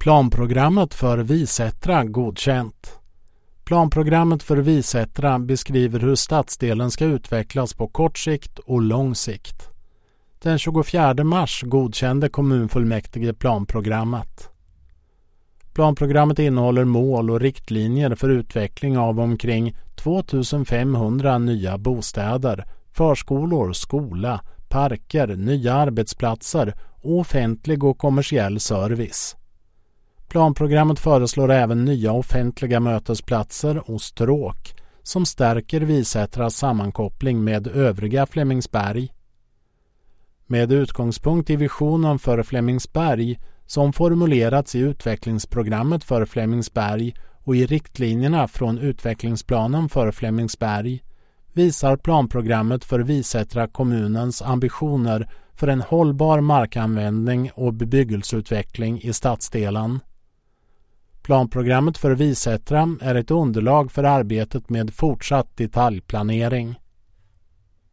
Planprogrammet för Visättra godkänt. Planprogrammet för Visättra beskriver hur stadsdelen ska utvecklas på kort sikt och lång sikt. Den 24 mars godkände kommunfullmäktige planprogrammet. Planprogrammet innehåller mål och riktlinjer för utveckling av omkring 2500 nya bostäder, förskolor, skola, parker, nya arbetsplatser och offentlig och kommersiell service. Planprogrammet föreslår även nya offentliga mötesplatser och stråk som stärker Visättras sammankoppling med övriga Flemingsberg. Med utgångspunkt i visionen för Flemingsberg som formulerats i utvecklingsprogrammet för Flemingsberg och i riktlinjerna från utvecklingsplanen för Flemingsberg visar planprogrammet för Visättra kommunens ambitioner för en hållbar markanvändning och bebyggelseutveckling i stadsdelen. Planprogrammet för Visättra är ett underlag för arbetet med fortsatt detaljplanering.